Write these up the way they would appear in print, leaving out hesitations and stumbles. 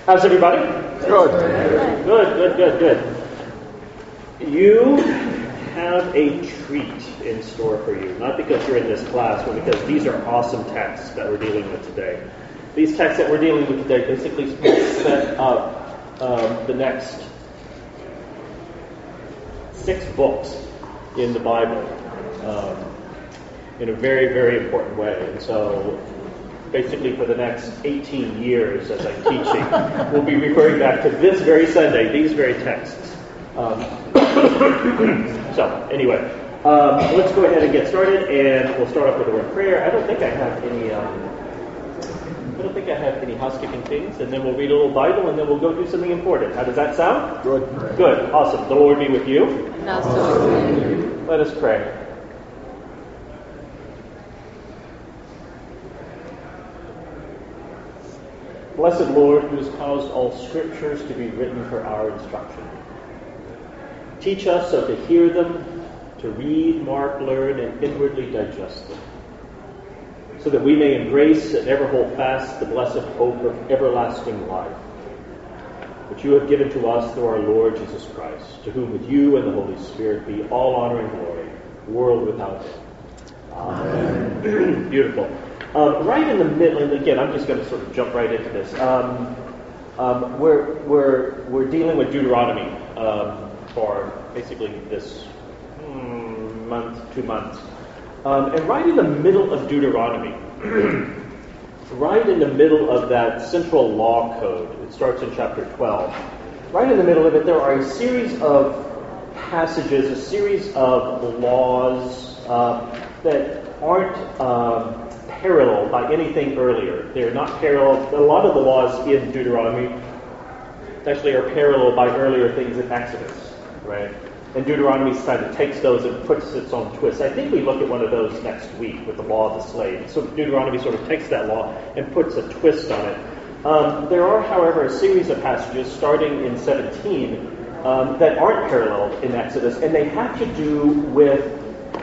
How's everybody? Good. Good. You have a treat in store for you, not because you're in this class, but because these are awesome texts that we're dealing with today. These texts that we're dealing with today basically set up the next 6 books in the Bible in a very, very important way. And so basically for the next 18 years as I'm teaching, we'll be referring back to this very Sunday, these very texts. So anyway, let's go ahead and get started, and we'll start off with a word of prayer. I don't think I have any housekeeping things, and then we'll read a little Bible, and then we'll go do something important. How does that sound? Good. Awesome. The Lord be with you. And also with you. Let us pray. Blessed Lord, who has caused all scriptures to be written for our instruction, teach us so to hear them, to read, mark, learn, and inwardly digest them, so that we may embrace and ever hold fast the blessed hope of everlasting life, which you have given to us through our Lord Jesus Christ, to whom with you and the Holy Spirit be all honor and glory, world without end. Amen. Beautiful. Right in the middle, and again, I'm just going to sort of jump right into this. We're dealing with Deuteronomy for basically this month, 2 months. And right in the middle of Deuteronomy, right in the middle of that central law code, it starts in chapter 12. Right in the middle of it, there are a series of passages, a series of laws that aren't parallel by anything earlier. They're not parallel. A lot of the laws in Deuteronomy actually are parallel by earlier things in Exodus, right? And Deuteronomy kind of takes those and puts its own twist. I think we look at one of those next week with the law of the slave. So Deuteronomy sort of takes that law and puts a twist on it. There are, however, a series of passages starting in 17 that aren't paralleled in Exodus, and they have to do with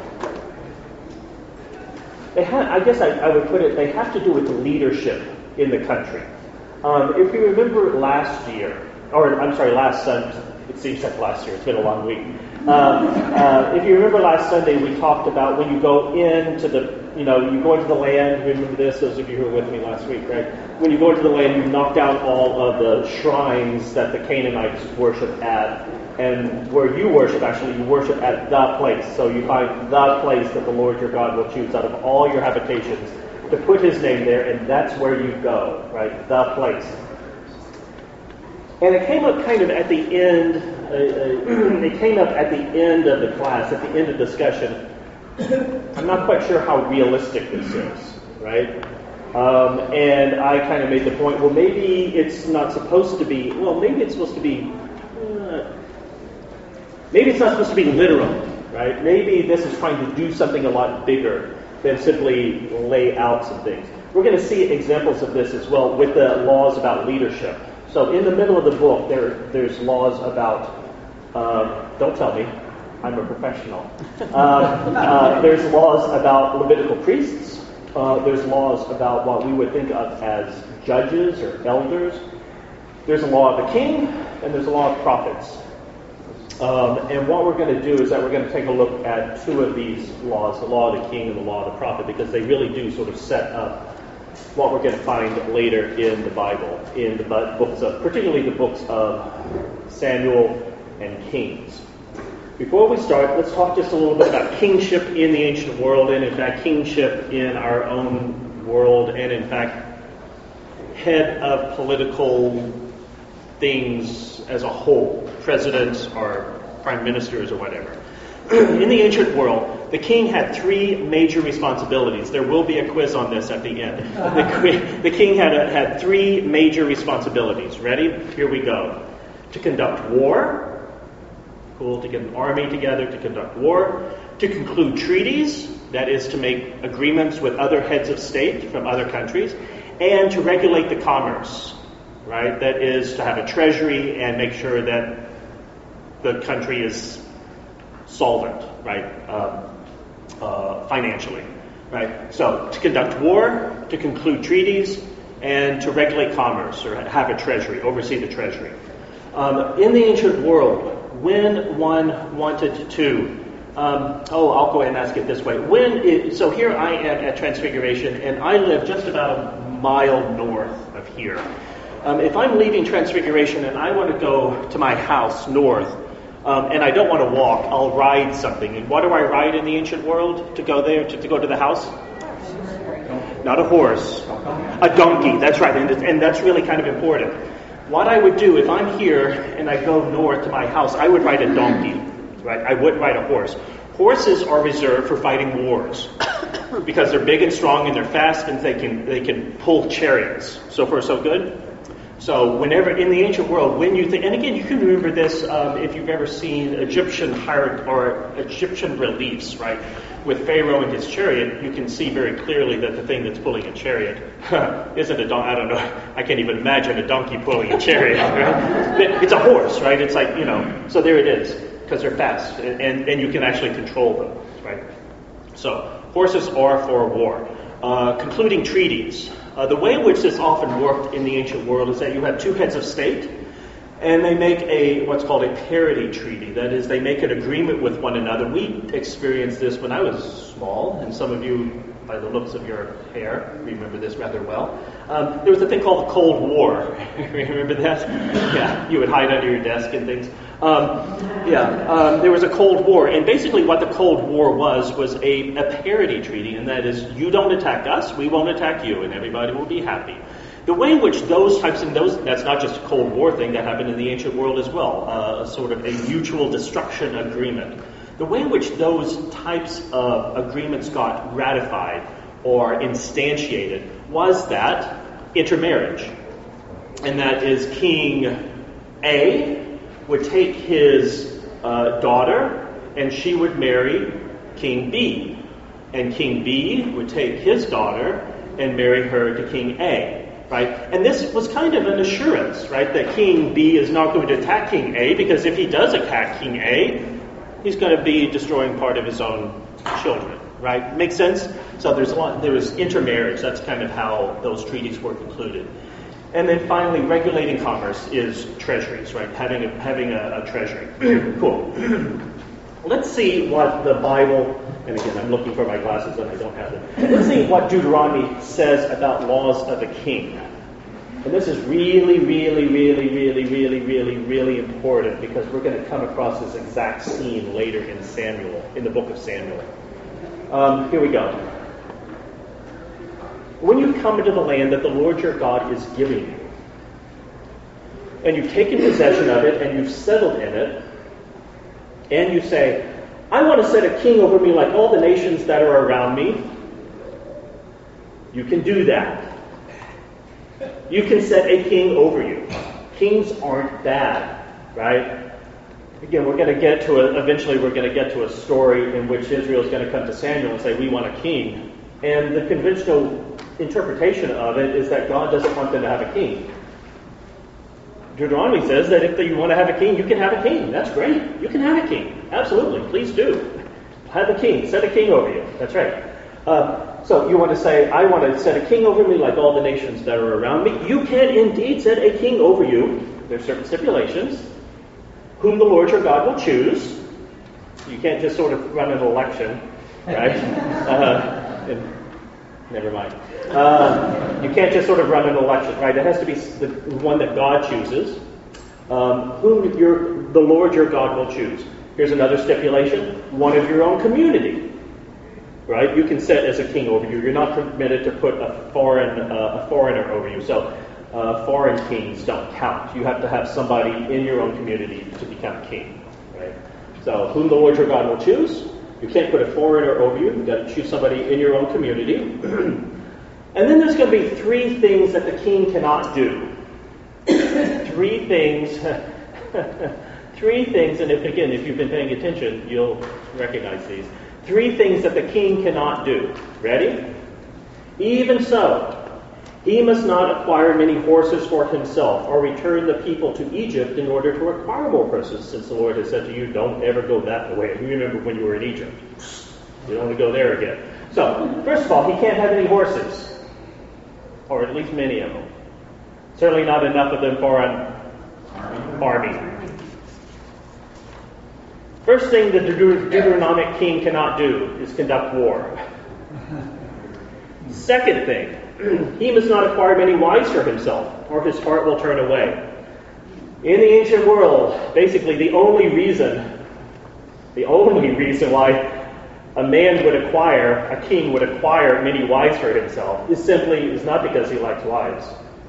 I guess I would put it, they have to do with leadership in the country. If you remember last Sunday, it seems like last year, it's been a long week. If you remember last Sunday, we talked about when you go into you go into the land, remember this, those of you who were with me last week, right? When you go into the land, you knock down all of the shrines that the Canaanites worship at. And where you worship, actually, you worship at the place. So you find the place that the Lord your God will choose out of all your habitations to put his name there, and that's where you go, right? The place. And it came up kind of at the end, it came up at the end of the class, at the end of discussion. I'm not quite sure how realistic this is, right? And I kind of made the point, well, maybe it's not supposed to be, maybe it's supposed to be, maybe it's not supposed to be literal, right? Maybe this is trying to do something a lot bigger than simply lay out some things. We're going to see examples of this as well with the laws about leadership. So in the middle of the book, there's laws about, don't tell me, I'm a professional. There's laws about Levitical priests. There's laws about what we would think of as judges or elders. There's a law of the king, and there's a law of prophets. And what we're going to do is that we're going to take a look at 2 of these laws, the law of the king and the law of the prophet, because they really do sort of set up what we're going to find later in the Bible, in the books of, particularly the books of Samuel and Kings. Before we start, let's talk just a little bit about kingship in the ancient world, and in fact kingship in our own world, and in fact head of political things as a whole, presidents or prime ministers or whatever. In the ancient world, the king had 3 major responsibilities. There will be a quiz on this at the end. The king had 3 major responsibilities. Ready? Here we go. To conduct war. Cool, to get an army together to conduct war. To conclude treaties, that is to make agreements with other heads of state from other countries. And to regulate the commerce. Right? That is to have a treasury and make sure that the country is solvent, right? Financially, right? So to conduct war, to conclude treaties, and to regulate commerce or have a treasury, oversee the treasury. In the ancient world, when one wanted to, I'll go ahead and ask it this way. So here I am at Transfiguration, and I live just about a mile north of here. If I'm leaving Transfiguration and I want to go to my house north, and I don't want to walk, I'll ride something. And what do I ride in the ancient world to go there, to go to the house? Not a horse. A donkey, that's right. And that's really kind of important. What I would do if I'm here and I go north to my house, I would ride a donkey, right? I wouldn't ride a horse. Horses are reserved for fighting wars because they're big and strong and they're fast and they can pull chariots. So far, so good. So whenever in the ancient world, when you think, and again, you can remember this if you've ever seen Egyptian reliefs, right? With Pharaoh and his chariot, you can see very clearly that the thing that's pulling a chariot isn't a donkey. I don't know. I can't even imagine a donkey pulling a chariot. Right? It's a horse, right? It's like, so there it is, because they're fast, and you can actually control them, right? So horses are for war. Concluding treaties. The way in which this often worked in the ancient world is that you have two heads of state, and they make what's called a parity treaty. That is, they make an agreement with one another. We experienced this when I was small, and some of you, by the looks of your hair, remember this rather well. There was a thing called the Cold War. Remember that? Yeah, you would hide under your desk and things. There was a Cold War, and basically what the Cold War was a parity treaty, and that is, you don't attack us, we won't attack you, and everybody will be happy. The way in which that's not just a Cold War thing, that happened in the ancient world as well, sort of a mutual destruction agreement. The way in which those types of agreements got ratified or instantiated was that intermarriage. And that is King A would take his daughter and she would marry King B. And King B would take his daughter and marry her to King A. Right? And this was kind of an assurance, right, that King B is not going to attack King A, because if he does attack King A, he's going to be destroying part of his own children, right? Makes sense? So there was intermarriage. That's kind of how those treaties were concluded. And then finally, regulating commerce is treasuries, right? Having a treasury. Cool. Let's see what the Bible, and again, I'm looking for my glasses and I don't have them. Let's see what Deuteronomy says about laws of a king. And this is really, really, really, really, really, really, really important, because we're going to come across this exact scene later in the book of Samuel. Here we go. When you come into the land that the Lord your God is giving you, and you've taken possession of it, and you've settled in it, and you say, I want to set a king over me like all the nations that are around me, you can do that. You can set a king over you. Kings aren't bad, right? Again, eventually we're going to get to a story in which Israel is going to come to Samuel and say, we want a king. And the conventional interpretation of it is that God doesn't want them to have a king. Deuteronomy says that if you want to have a king, you can have a king. That's great. You can have a king. Absolutely. Please do. Have a king. Set a king over you. That's right. So you want to say, I want to set a king over me like all the nations that are around me. You can indeed set a king over you. There's certain stipulations. Whom the Lord your God will choose. You can't just sort of run an election, right? Never mind. You can't just sort of run an election, right? It has to be the one that God chooses. Whom the Lord your God will choose. Here's another stipulation. One of your own community. Right? You can set as a king over you. You're not permitted to put a foreigner over you. So foreign kings don't count. You have to have somebody in your own community to become king. Right? So whom the Lord your God will choose. You can't put a foreigner over you. You've got to choose somebody in your own community. And then there's going to be three things that the king cannot do. Three things, and if you've been paying attention, you'll recognize these. Three things that the king cannot do. Ready? Even so, he must not acquire many horses for himself, or return the people to Egypt in order to acquire more horses, since the Lord has said to you, don't ever go that way. You remember when you were in Egypt. You don't want to go there again. So, first of all, he can't have any horses. or at least many of them. Certainly not enough of them for an army. First thing that the Deuteronomic king cannot do is conduct war. Second thing, he must not acquire many wives for himself, or his heart will turn away. In the ancient world, basically the only reason why a king would acquire many wives for himself is not because he likes wives.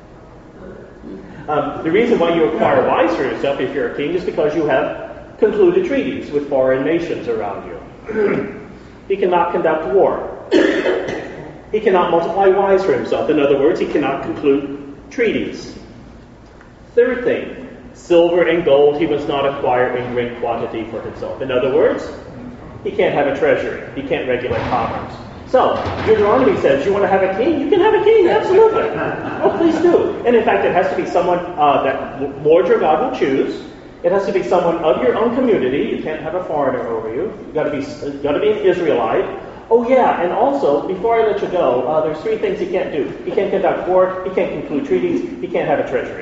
The reason why you acquire wives for yourself if you're a king is because you have concluded treaties with foreign nations around you. He cannot conduct war. He cannot multiply wives for himself. In other words, he cannot conclude treaties. Third thing, silver and gold he must not acquire in great quantity for himself. In other words, he can't have a treasury. He can't regulate commerce. So, Deuteronomy says, you want to have a king? You can have a king, absolutely. Oh, please do. And in fact, it has to be someone that Lord your God will choose. It has to be someone of your own community. You can't have a foreigner over you. You've got to be an Israelite. Oh yeah, and also, before I let you go, there's three things he can't do. He can't conduct war, he can't conclude treaties, he can't have a treasury.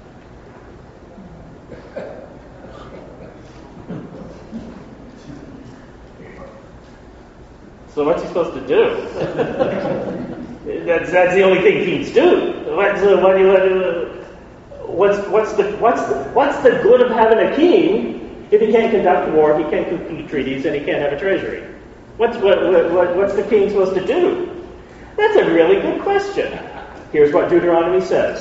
So what's he supposed to do? That's the only thing kings do. What's the good of having a king if he can't conduct war, he can't conclude treaties, and he can't have a treasury? What's the king supposed to do? That's a really good question. Here's what Deuteronomy says.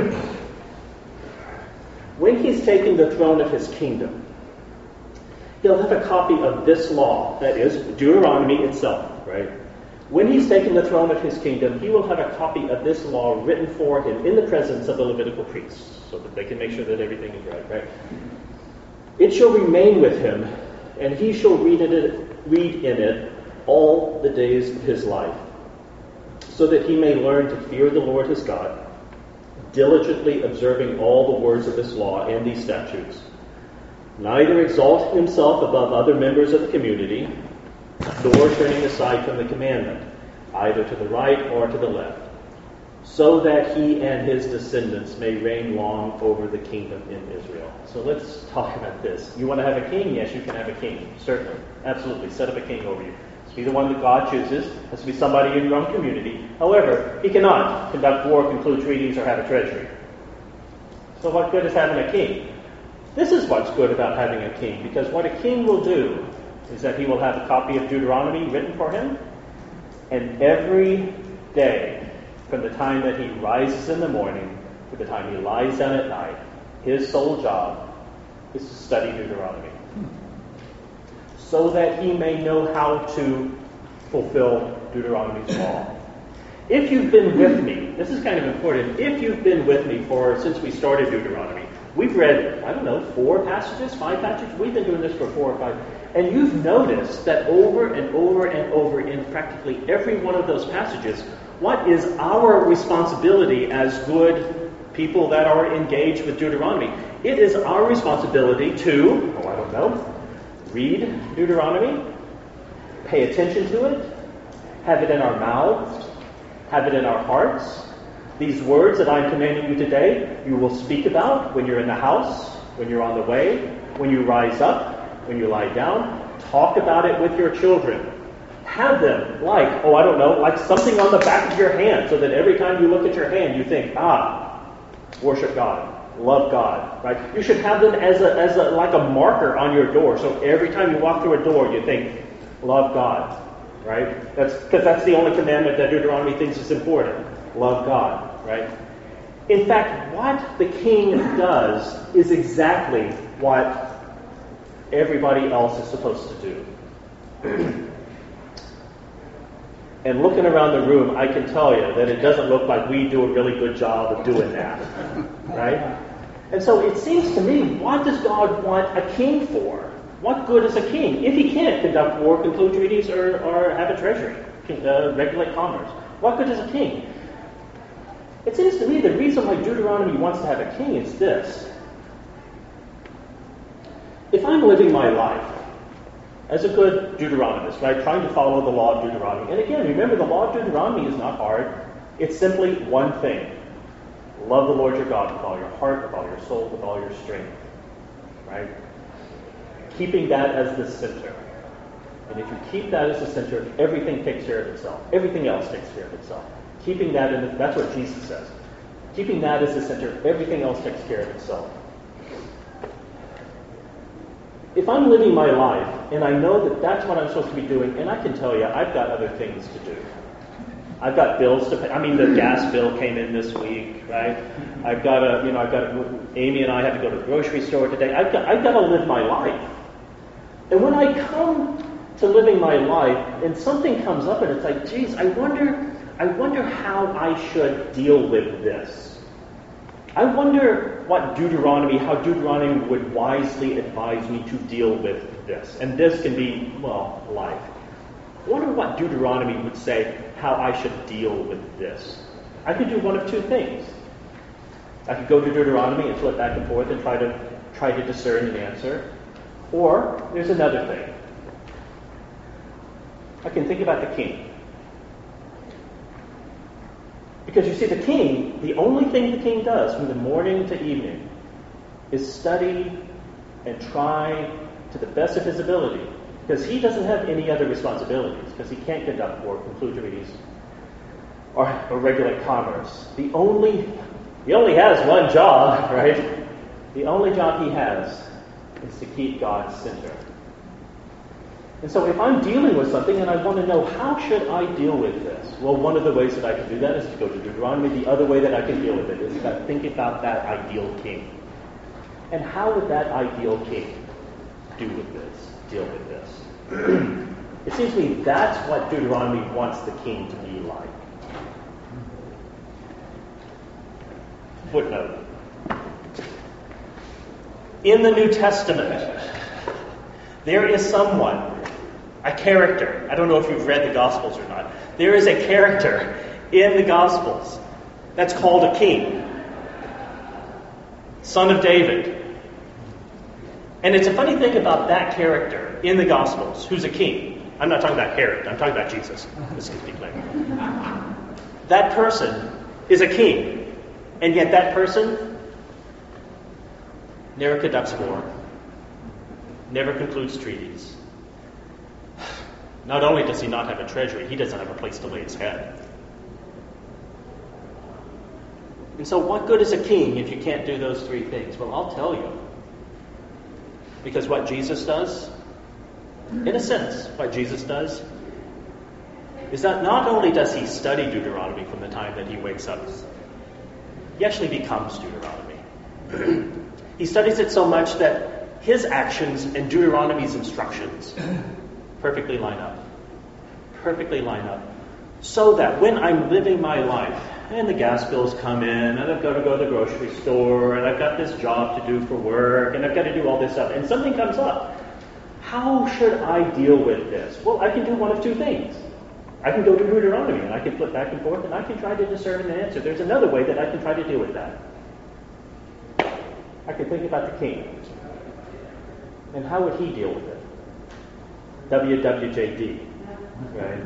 When he's taking the throne of his kingdom, he'll have a copy of this law, that is, Deuteronomy itself, right? When he's taken the throne of his kingdom, he will have a copy of this law written for him in the presence of the Levitical priests, so that they can make sure that everything is right? It shall remain with him, and he shall read in it all the days of his life, so that he may learn to fear the Lord his God, diligently observing all the words of this law and these statutes, neither exalting himself above other members of the community, nor turning aside from the commandment, either to the right or to the left, so that he and his descendants may reign long over the kingdom in Israel. So let's talk about this. You want to have a king? Yes, you can have a king. Certainly. Absolutely. Set up a king over you. It has to be the one that God chooses. It has to be somebody in your own community. However, he cannot conduct war, conclude treaties, or have a treasury. So what good is having a king? This is what's good about having a king, because what a king will do is that he will have a copy of Deuteronomy written for him, and every day, from the time that he rises in the morning to the time he lies down at night, his sole job is to study Deuteronomy, so that he may know how to fulfill Deuteronomy's law. If you've been with me, this is kind of important, if you've been with me since we started Deuteronomy, we've read, 4 passages, 5 passages, we've been doing this for 4 or 5, and you've noticed that over and over and over in practically every one of those passages, what is our responsibility as good people that are engaged with Deuteronomy? It is our responsibility to, read Deuteronomy, pay attention to it, have it in our mouths, have it in our hearts. These words that I'm commanding you today, you will speak about when you're in the house, when you're on the way, when you rise up, when you lie down. Talk about it with your children. Have them like something on the back of your hand, so that every time you look at your hand, you think, worship God, love God, right? You should have them as a marker on your door, so every time you walk through a door, you think, love God, right? That's the only commandment that Deuteronomy thinks is important. Love God, right? In fact, what the king does is exactly what everybody else is supposed to do. And looking around the room, I can tell you that it doesn't look like we do a really good job of doing that, right? And so it seems to me, what does God want a king for? What good is a king if he can't conduct war, conclude treaties, or have a treasury, regulate commerce? What good is a king? It seems to me the reason why Deuteronomy wants to have a king is this. If I'm living my life as a good Deuteronomist, right, trying to follow the law of Deuteronomy, and again, remember, the law of Deuteronomy is not hard. It's simply one thing. Love the Lord your God with all your heart, with all your soul, with all your strength. Right? Keeping that as the center. And if you keep that as the center, everything takes care of itself. Everything else takes care of itself. Keeping that in that's what Jesus says. Keeping that as the center, everything else takes care of itself. If I'm living my life, and I know that that's what I'm supposed to be doing, and I can tell you, I've got other things to do. I've got bills to pay. I mean, the gas bill came in this week, right? Amy and I have to go to the grocery store today. I've got to live my life. And when I come to living my life, and something comes up, and it's like, geez, I wonder how I should deal with this. I wonder how Deuteronomy would wisely advise me to deal with this. And this can be, life. I wonder what Deuteronomy would say how I should deal with this. I could do one of two things. I could go to Deuteronomy and flip back and forth and try to discern an answer. Or there's another thing. I can think about the king. Because you see, the king, the only thing the king does from the morning to evening is study and try to the best of his ability. Because he doesn't have any other responsibilities. Because he can't conduct war, conclude treaties, or regulate commerce. He only has one job, right? The only job he has is to keep God center. And so if I'm dealing with something and I want to know how should I deal with this, well, one of the ways that I can do that is to go to Deuteronomy. The other way that I can deal with it is to think about that ideal king. And how would that ideal king deal with this? It seems to me that's what Deuteronomy wants the king to be like. Footnote. In the New Testament, there is someone, a character. I don't know if you've read the Gospels or not. There is a character in the Gospels that's called a king. Son of David. And it's a funny thing about that character in the Gospels, who's a king. I'm not talking about Herod. I'm talking about Jesus. This is clear. That person is a king. And yet that person never conducts war. Never concludes treaties. Not only does he not have a treasury, he doesn't have a place to lay his head. And so what good is a king if you can't do those three things? Well, I'll tell you. Because what Jesus does, in a sense, what Jesus does, is that not only does he study Deuteronomy from the time that he wakes up, he actually becomes Deuteronomy. He studies it so much that his actions and Deuteronomy's instructions perfectly line up. Perfectly line up. So that when I'm living my life, and the gas bills come in, and I've got to go to the grocery store, and I've got this job to do for work, and I've got to do all this stuff, and something comes up. How should I deal with this? Well, I can do one of two things. I can go to Deuteronomy, and I can flip back and forth, and I can try to discern an answer. There's another way that I can try to deal with that. I can think about the king. And how would he deal with it? WWJD. Right?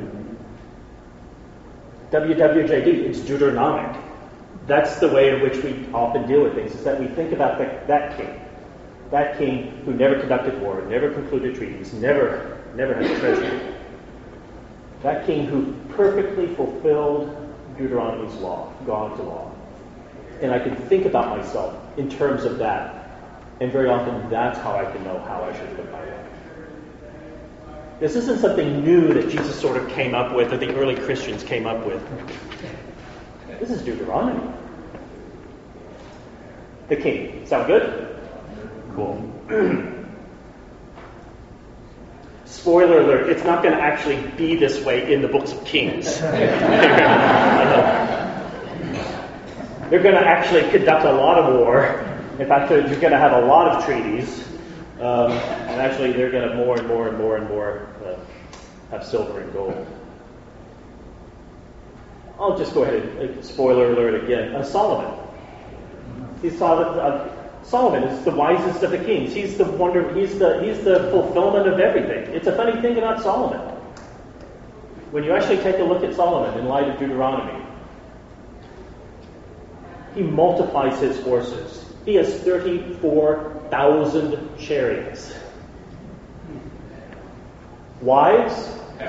WWJD, it's Deuteronomic. That's the way in which we often deal with things, is that we think about that king. That king who never conducted war, never concluded treaties, never had a treasury. That king who perfectly fulfilled Deuteronomy's law, God's law. And I can think about myself in terms of that. And very often that's how I can know how I should live my life. This isn't something new that Jesus sort of came up with, or the early Christians came up with. This is Deuteronomy. The king. Sound good? Cool. Spoiler alert, it's not going to actually be this way in the books of Kings. They're going to actually conduct a lot of war. In fact, you're going to have a lot of treaties. And actually, they're going to more and more have silver and gold. I'll just go ahead and spoiler alert again. Solomon. Solomon is the wisest of the kings. He's the fulfillment of everything. It's a funny thing about Solomon. When you actually take a look at Solomon in light of Deuteronomy, He multiplies his forces. He has 34,000 chariots. Wives,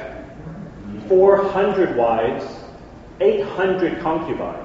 400 wives, 800 concubines.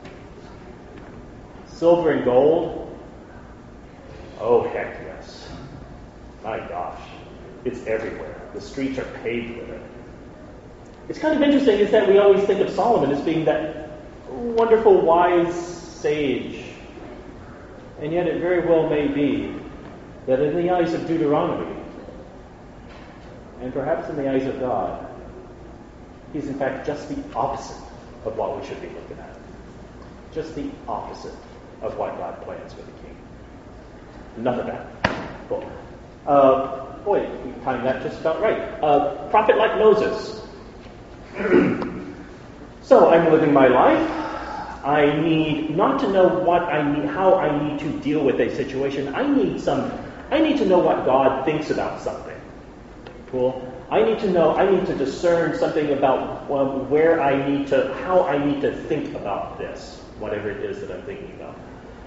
Silver and gold, oh heck yes. My gosh, it's everywhere. The streets are paved with it. It's kind of interesting is that we always think of Solomon as being that wonderful, wise sage. And yet it very well may be that in the eyes of Deuteronomy, and perhaps in the eyes of God, he's in fact just the opposite of what we should be looking at. Just the opposite of what God plans for the king. None of that. Cool. Boy, we timed that just about right. Prophet like Moses. So I'm living my life. I need not to know what I need, how I need to deal with a situation. I need to know what God thinks about something. Cool. I need to discern something about how I need to think about this, whatever it is that I'm thinking about.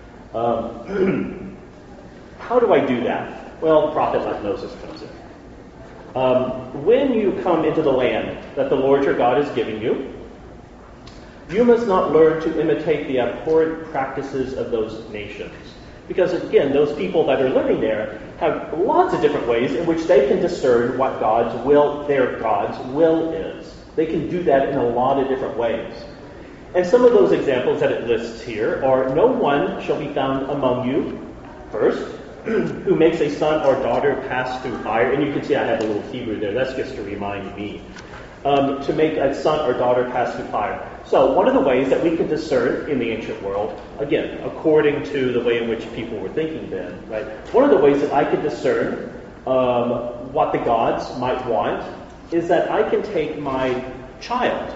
How do I do that? Well, prophet like Moses comes in. When you come into the land that the Lord your God is giving you, you must not learn to imitate the abhorrent practices of those nations. Because again, those people that are living there have lots of different ways in which they can discern what their God's will is. They can do that in a lot of different ways. And some of those examples that it lists here are, no one shall be found among you, first, who makes a son or daughter pass through fire. And you can see I have a little Hebrew there. That's just to remind me. To make a son or daughter pass through fire. So one of the ways that we can discern in the ancient world, again, according to the way in which people were thinking then, right? One of the ways that I could discern what the gods might want is that I can take my child.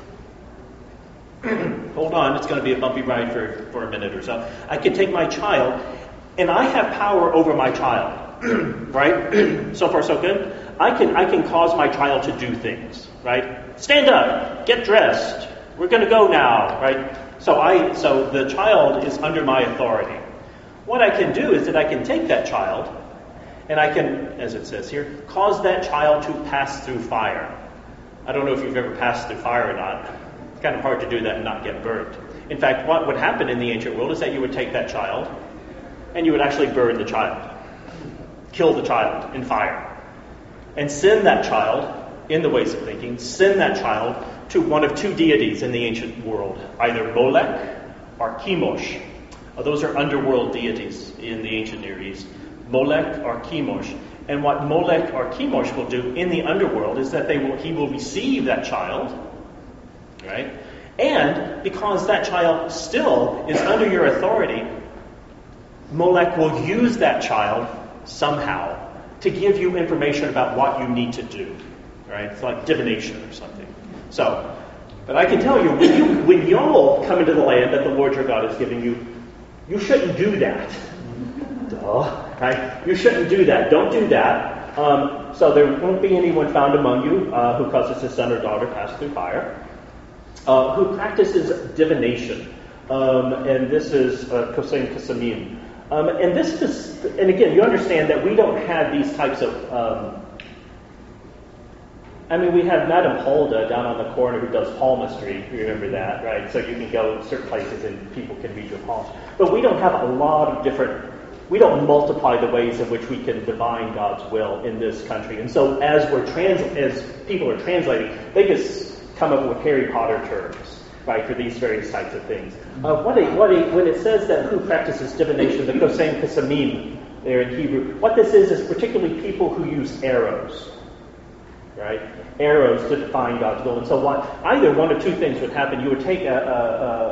Hold on, it's going to be a bumpy ride for a minute or so. I can take my child, and I have power over my child, right? So far, so good. I can cause my child to do things, right? Stand up, get dressed. We're going to go now, right? So the child is under my authority. What I can do is that I can take that child, and I can, as it says here, cause that child to pass through fire. I don't know if you've ever passed through fire or not. It's kind of hard to do that and not get burnt. In fact, what would happen in the ancient world is that you would take that child, and you would actually burn the child, kill the child in fire, and send that child, in the ways of thinking, send that child to one of two deities in the ancient world, either Molech or Chemosh. Those are underworld deities in the ancient Near East, Molech or Chemosh. And what Molech or Chemosh will do in the underworld is that he will receive that child, right? And because that child still is under your authority, Molech will use that child somehow to give you information about what you need to do, right? It's like divination or something. So, but I can tell you, when y'all come into the land that the Lord your God is giving you, you shouldn't do that. Duh, right? You shouldn't do that. Don't do that. So there won't be anyone found among you who causes his son or daughter pass through fire, who practices divination. And this is Kosein Kasamim. And again, you understand that we don't have these types of. We have Madame Hulda down on the corner who does palmistry. You remember that, right? So you can go to certain places and people can read your palms. But we don't have a lot of different. We don't multiply the ways in which we can divine God's will in this country. And so as people are translating, they just come up with Harry Potter terms, right, for these various types of things. When it says that who practices divination, the Kosein Kasamim there in Hebrew, what this is particularly people who use arrows, right? Arrows to define God's will. And so either one of two things would happen. You would take a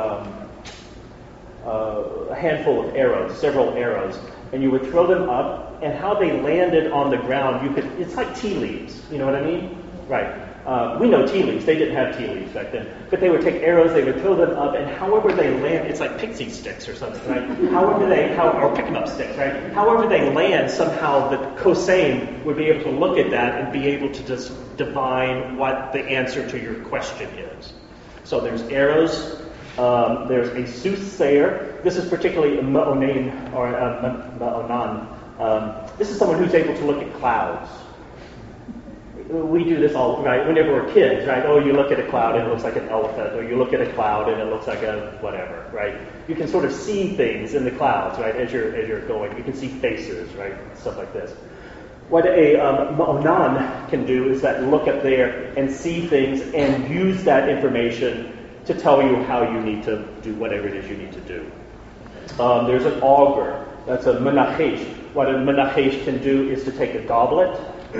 handful of arrows, several arrows, and you would throw them up, and how they landed on the ground, it's like tea leaves. You know what I mean? Right. We know tea leaves. They didn't have tea leaves back then. But they would take arrows, they would throw them up, and however they land, it's like pixie sticks or something, right? Or pick 'em up sticks, right? However they land, somehow the Kosein would be able to look at that and be able to just divine what the answer to your question is. So there's arrows, There's a soothsayer. This is particularly Ma'onan, or Ma'onan. This is someone who's able to look at clouds. We do this all, right? Whenever we're kids, right? Oh, you look at a cloud and it looks like an elephant, or you look at a cloud and it looks like a whatever, right? You can sort of see things in the clouds, right? As you're going, you can see faces, right? Stuff like this. What a Ma'onan can do is that look up there and see things and use that information to tell you how you need to do whatever it is you need to do. There's an augur. That's a menachesh. What a menachesh can do is to take a goblet.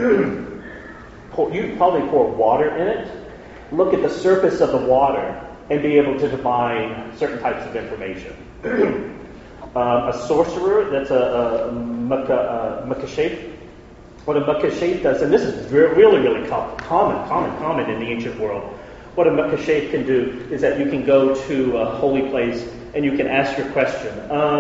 You probably pour water in it, look at the surface of the water, and be able to divine certain types of information. A sorcerer, that's a makashef. What a makashef does, and this is really, really common in the ancient world. What a makashef can do is that you can go to a holy place and you can ask your question.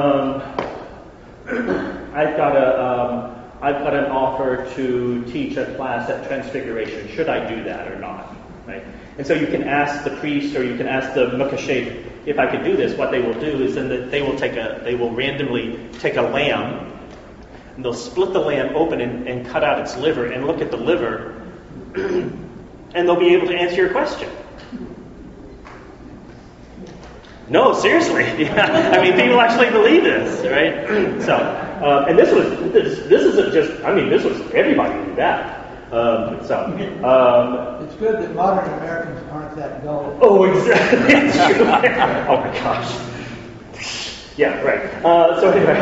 I've got an offer to teach a class at Transfiguration. Should I do that or not? Right? And so you can ask the priest or you can ask the makashef if I could do this. What they will do is then they will randomly take a lamb and they'll split the lamb open and cut out its liver and look at the liver and they'll be able to answer your question. No, seriously. Yeah. I mean, people actually believe this, right? So, and this isn't just. I mean, this was everybody knew that. It's good that modern Americans aren't that dull. Oh, exactly. It's true. Oh my gosh. Yeah, right. So anyway,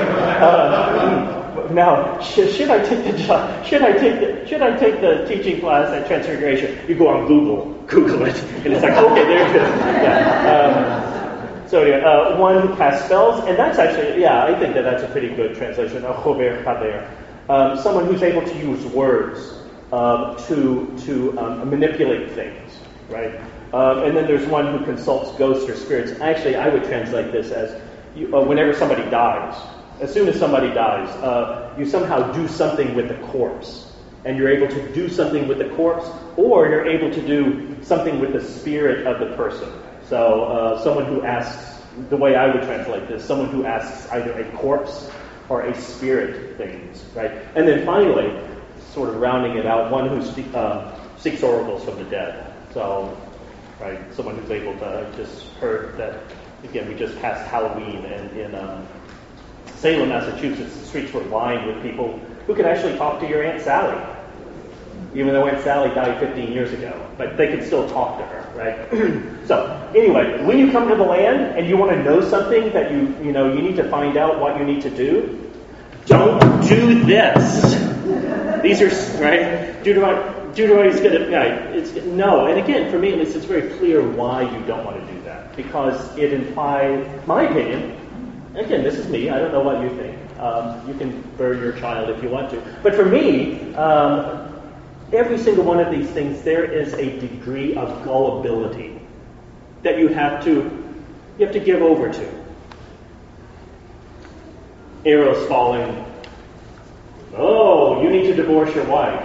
now should I take the job? Should I take the teaching class at Transfiguration? You go on Google it, and it's like, okay, there it is. Yeah. So yeah, one who casts spells, and that's actually, I think that's a pretty good translation. Chover Chaber, someone who's able to use words to manipulate things, right? And then there's one who consults ghosts or spirits. Actually, I would translate this as whenever somebody dies. As soon as somebody dies, you somehow do something with the corpse, and you're able to do something with the corpse, or you're able to do something with the spirit of the person. So someone who asks, the way I would translate this, someone who asks either a corpse or a spirit things, right? And then finally, sort of rounding it out, one who seeks oracles from the dead. So, right, someone who's able to, I just heard that, again, we just passed Halloween, and in Salem, Massachusetts, the streets were lined with people who could actually talk to your Aunt Sally. Even though Aunt Sally died 15 years ago, but they could still talk to her, right? So, anyway, when you come to the land and you want to know something that you need to find out what you need to do, don't do this. These are, right? Deuteronomy's going to, no. And again, for me at least, it's very clear why you don't want to do that. Because it implies, my opinion, again, this is me, I don't know what you think. You can burn your child if you want to. But for me, every single one of these things, there is a degree of gullibility that you have to give over to. Arrows falling. Oh, you need to divorce your wife.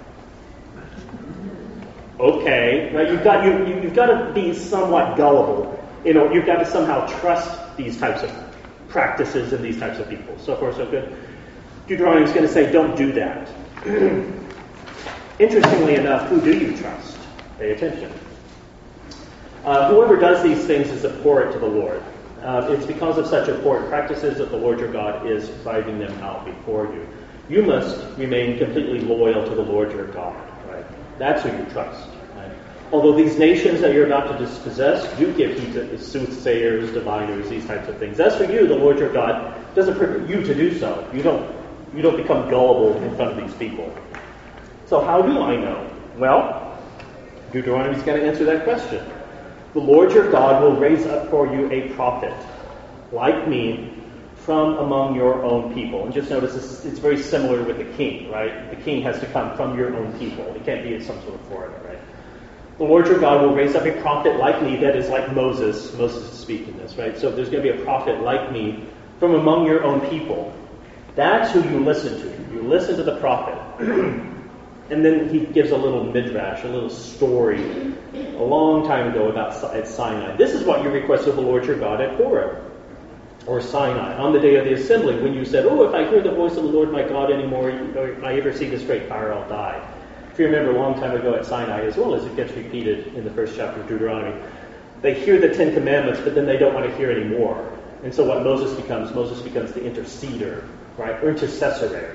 Okay, right? You've got to be somewhat gullible. You've got to somehow trust these types of practices and these types of people. So far, so good. Deuteronomy is going to say, don't do that. Interestingly enough, who do you trust? Pay attention. Whoever does these things is abhorrent to the Lord. It's because of such abhorrent practices that the Lord your God is driving them out before you. You must remain completely loyal to the Lord your God. Right? That's who you trust. Right? Although these nations that you're about to dispossess do give heed to soothsayers, diviners, these types of things. As for you, the Lord your God doesn't permit you to do so. You don't become gullible in front of these people. So how do I know? Well, Deuteronomy is going to answer that question. The Lord your God will raise up for you a prophet like me from among your own people. And just notice it's very similar with the king, right? The king has to come from your own people. It can't be some sort of foreigner, right? The Lord your God will raise up a prophet like me that is like Moses. Moses is speaking this, right? So there's going to be a prophet like me from among your own people. That's who you listen to. You listen to the prophet. And then he gives a little midrash, a little story, a long time ago at Sinai. This is what you requested of the Lord your God at Horeb, or Sinai, on the day of the assembly, when you said, if I hear the voice of the Lord my God anymore, or if I ever see this great fire, I'll die. If you remember, a long time ago at Sinai, as well as it gets repeated in the first chapter of Deuteronomy, they hear the Ten Commandments, but then they don't want to hear any more. And so what Moses becomes the interceder, right? Or intercessor.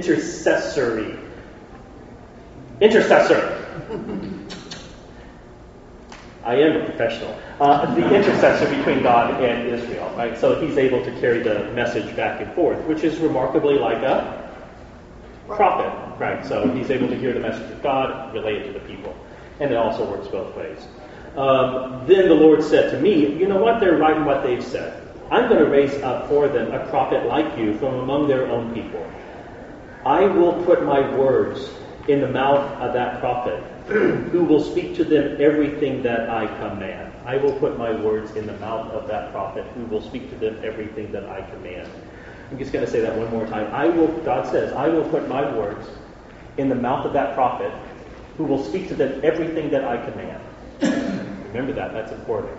I am a professional. The intercessor between God and Israel, right? So he's able to carry the message back and forth, which is remarkably like a prophet, right? So he's able to hear the message of God, relay it to the people. And it also works both ways. Then the Lord said to me, you know what? They're right in what they've said. I'm going to raise up for them a prophet like you from among their own people. I will put my words in the mouth of that prophet, who will speak to them everything that I command. I will put my words in the mouth of that prophet, who will speak to them everything that I command. I'm just going to say that one more time. God says, I will put my words in the mouth of that prophet, who will speak to them everything that I command. Remember that. That's important.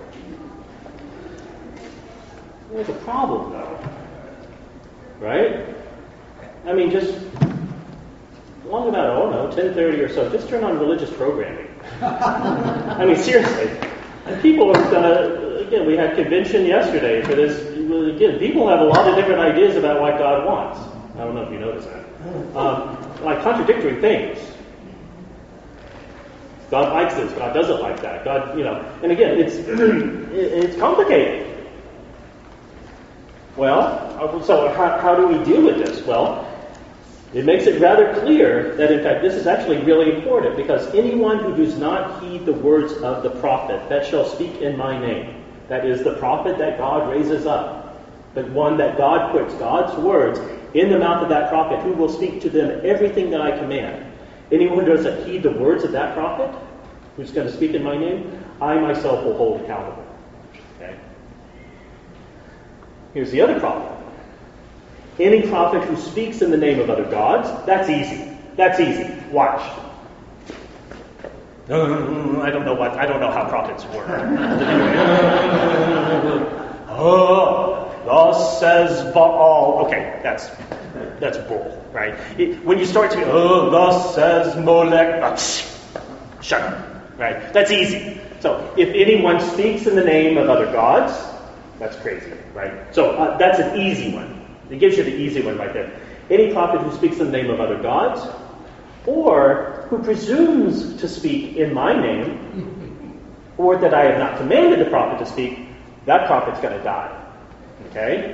There's a problem, though. Right? I mean, just long about, 10:30 or so, just turn on religious programming. I mean, seriously. And people are again, we had convention yesterday for this. Again, people have a lot of different ideas about what God wants. I don't know if you noticed that. Like contradictory things. God likes this, God doesn't like that. God, and again, it's complicated. Well, so how do we deal with this? Well, it makes it rather clear that, in fact, this is actually really important, because anyone who does not heed the words of the prophet that shall speak in my name, that is, the prophet that God raises up, but one that God puts God's words in the mouth of that prophet, who will speak to them everything that I command. Anyone who doesn't heed the words of that prophet, who's going to speak in my name, I myself will hold accountable. Okay? Here's the other problem. Any prophet who speaks in the name of other gods, that's easy. That's easy. Watch. I don't know how prophets work. Thus says Baal. Okay, that's bull, right? When you start to thus says Molech, shut up, right? That's easy. So if anyone speaks in the name of other gods, that's crazy, right? So that's an easy one. It gives you the easy one right there. Any prophet who speaks in the name of other gods, or who presumes to speak in my name, or that I have not commanded the prophet to speak, that prophet's going to die. Okay?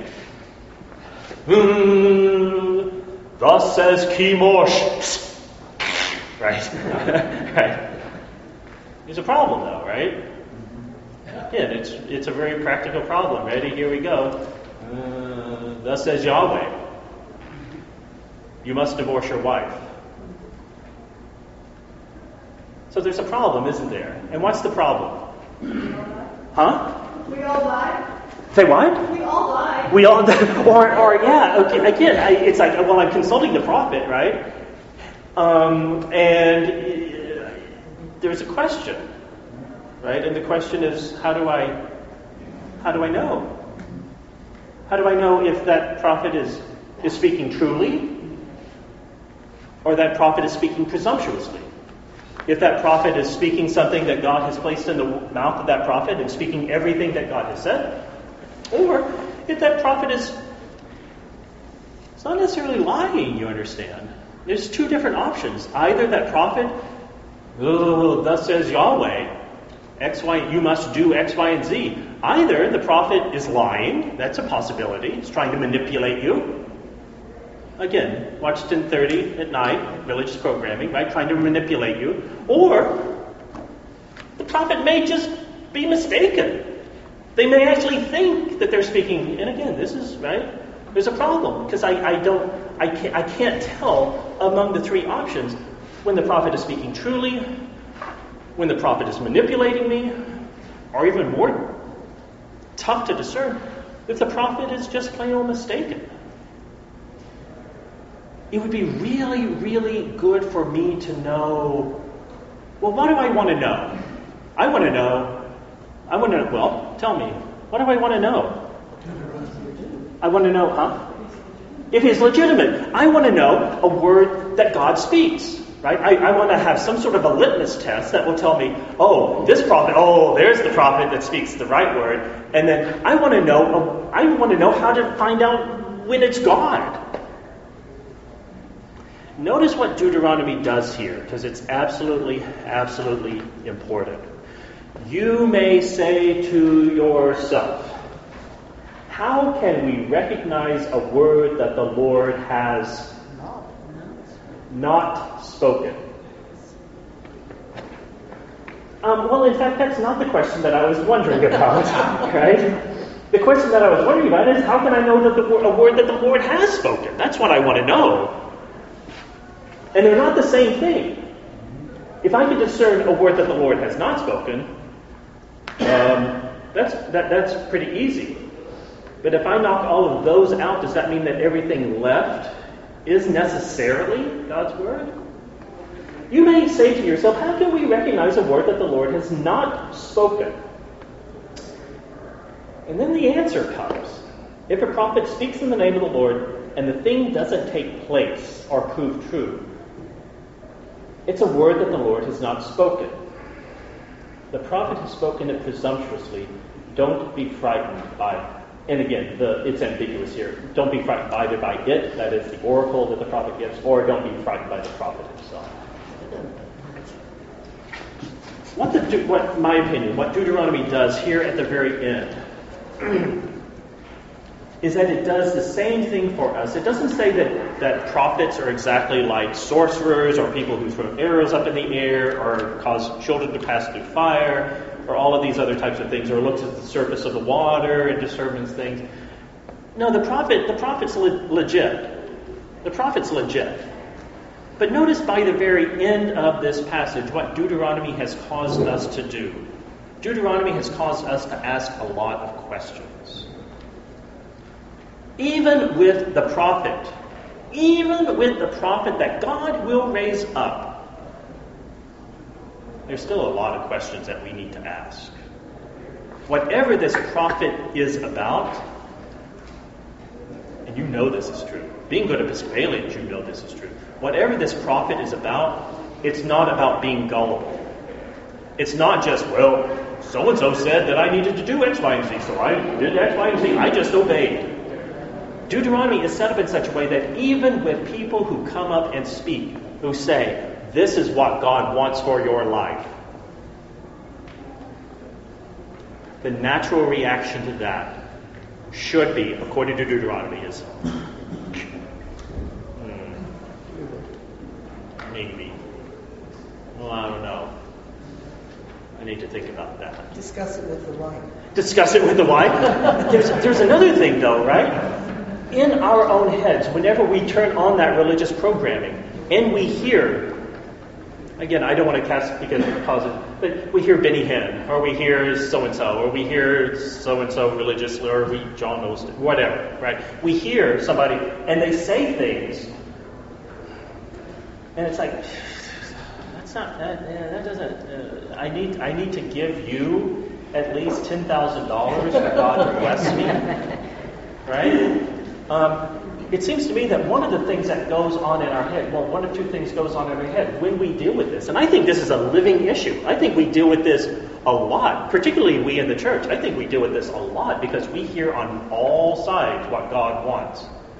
Thus says Chemosh. Right? Right. There's a problem, though, right? Again, it's a very practical problem. Ready? Here we go. Thus says Yahweh, you must divorce your wife. So there's a problem, isn't there? And what's the problem? Huh? We all die. Say what? We all die. We all die. Or yeah, okay, again, it's like, well, I'm consulting the prophet, right? And there's a question, right? And the question is, how do I know? How do I know if that prophet is speaking truly, or that prophet is speaking presumptuously? If that prophet is speaking something that God has placed in the mouth of that prophet and speaking everything that God has said, or if that prophet it's not necessarily lying, you understand. There's two different options. Either that prophet, thus says Yahweh, X, Y, you must do X, Y, and Z. Either the prophet is lying, that's a possibility, he's trying to manipulate you. Again, watch 10:30 at night, religious programming, right, trying to manipulate you. Or the prophet may just be mistaken. They may actually think that they're speaking, and again, this is, right, there's a problem, because I can't tell among the three options when the prophet is speaking truly, when the prophet is manipulating me, or even more tough to discern, if the prophet is just plain old mistaken. it would be really, really good for me to know, well, what do I want to know? Well, tell me, what do I want to know? I want to know, if he's legitimate. I want to know a word that God speaks, right? I want to have some sort of a litmus test that will tell me, oh, this prophet, there's the prophet that speaks the right word. And then I want to know how to find out when it's God. Notice what Deuteronomy does here, because it's absolutely, absolutely important. You may say to yourself, how can we recognize a word that the Lord has not spoken? Well, in fact, that's not the question that I was wondering about, right? The question that I was wondering about is, how can I know that a word that the Lord has spoken? That's what I want to know. And they're not the same thing. If I can discern a word that the Lord has not spoken, that's pretty easy. But if I knock all of those out, does that mean that everything left is necessarily God's word? You may say to yourself, how can we recognize a word that the Lord has not spoken? And then the answer comes. If a prophet speaks in the name of the Lord and the thing doesn't take place or prove true, it's a word that the Lord has not spoken. The prophet has spoken it presumptuously. Don't be frightened by it. And again, it's ambiguous here. Don't be frightened either by it, that is the oracle that the prophet gives, or don't be frightened by the prophet himself. My opinion, what Deuteronomy does here at the very end is that it does the same thing for us. It doesn't say that prophets are exactly like sorcerers or people who throw arrows up in the air or cause children to pass through fire or all of these other types of things, or looks at the surface of the water and determines things. No, the prophet's legit. The prophet's legit. But notice by the very end of this passage what Deuteronomy has caused us to do. Deuteronomy has caused us to ask a lot of questions. Even with the prophet that God will raise up, there's still a lot of questions that we need to ask. Whatever this prophet is about, and you know this is true. Being good Episcopalians, you know this is true. Whatever this prophet is about, it's not about being gullible. It's not just, well, so-and-so said that I needed to do X, Y, and Z, so I did X, Y, and Z. I just obeyed. Deuteronomy is set up in such a way that even with people who come up and speak, who say, this is what God wants for your life, the natural reaction to that should be, according to Deuteronomy, is maybe. Well, I don't know. I need to think about that. Discuss it with the wife. Discuss it with the wife? There's another thing, though, right? In our own heads, whenever we turn on that religious programming, and we hear, again, I don't want to cause it, but we hear Benny Hinn, or we hear so-and-so, or we hear so-and-so religious, or John Osteen, whatever, right? We hear somebody, and they say things, and it's like, that doesn't, I need to give you at least $10,000 for God to bless me, right? It seems to me that one of the things that goes on in our head, one of two things goes on in our head when we deal with this. And I think this is a living issue. I think we deal with this a lot, particularly we in the church. I think we deal with this a lot because we hear on all sides what God wants.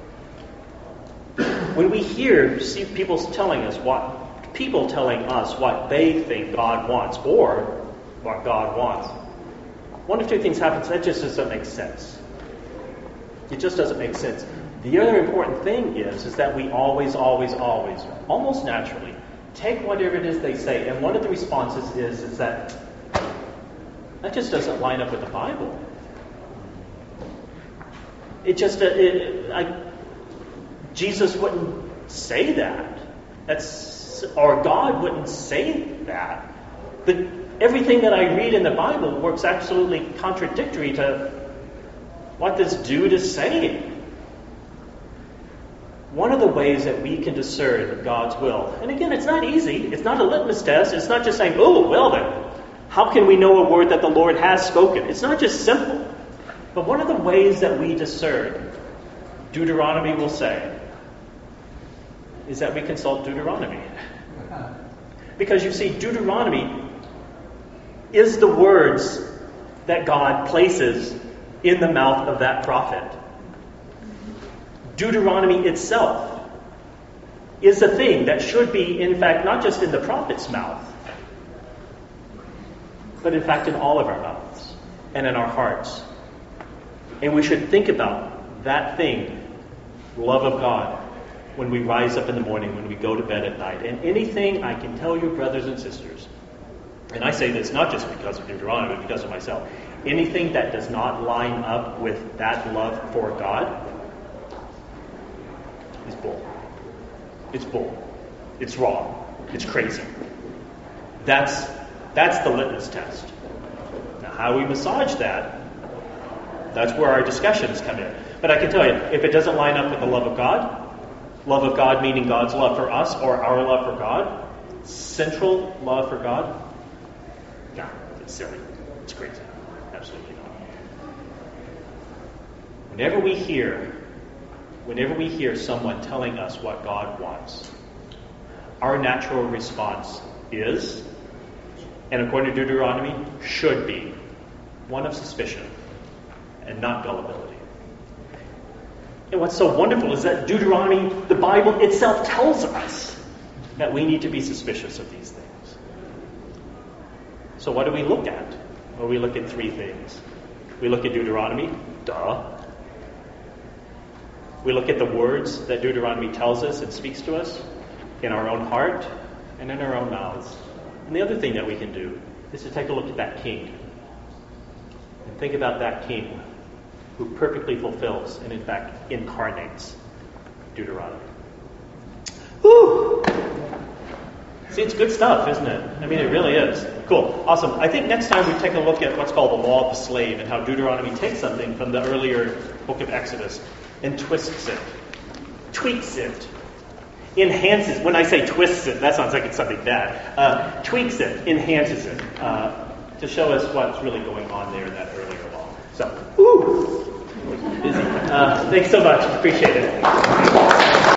When we see people telling us what they think God wants or what God wants, one of two things happens. That just doesn't make sense. It just doesn't make sense. The other important thing is that we always, almost naturally, take whatever it is they say, and one of the responses is that just doesn't line up with the Bible. Jesus wouldn't say that. Or God wouldn't say that. But everything that I read in the Bible works absolutely contradictory to what this dude is saying. one of the ways that we can discern God's will, and again, it's not easy. It's not a litmus test. It's not just saying, oh, well then, how can we know a word that the Lord has spoken? It's not just simple. But one of the ways that we discern, Deuteronomy will say, is that we consult Deuteronomy. Because you see, Deuteronomy is the words that God places in the mouth of that prophet. Deuteronomy itself is a thing that should be, in fact, not just in the prophet's mouth, but in fact in all of our mouths and in our hearts. And we should think about that thing, love of God, when we rise up in the morning, when we go to bed at night. And anything I can tell you, brothers and sisters, and I say this not just because of Deuteronomy, but because of myself, anything that does not line up with that love for God is bull. It's bull. It's wrong. It's crazy. That's the litmus test. Now, how we massage that, that's where our discussions come in. But I can tell you, if it doesn't line up with the love of God meaning God's love for us or our love for God, central love for God, no, it's silly. It's crazy. Absolutely not. Whenever we hear someone telling us what God wants, our natural response is, and according to Deuteronomy, should be, one of suspicion and not gullibility. And what's so wonderful is that Deuteronomy, the Bible itself, tells us that we need to be suspicious of these things. So what do we look at? Well, we look at three things. We look at Deuteronomy, duh. We look at the words that Deuteronomy tells us and speaks to us in our own heart and in our own mouths. And the other thing that we can do is to take a look at that king. And think about that king who perfectly fulfills and in fact incarnates Deuteronomy. Whew! See, it's good stuff, isn't it? I mean, it really is. Cool. Awesome. I think next time we take a look at what's called the law of the slave and how Deuteronomy takes something from the earlier book of Exodus and twists it, tweaks it, enhances. When I say twists it, that sounds like it's something bad. Tweaks it, enhances it, to show us what's really going on there in that earlier law. So, busy. Thanks so much. Appreciate it.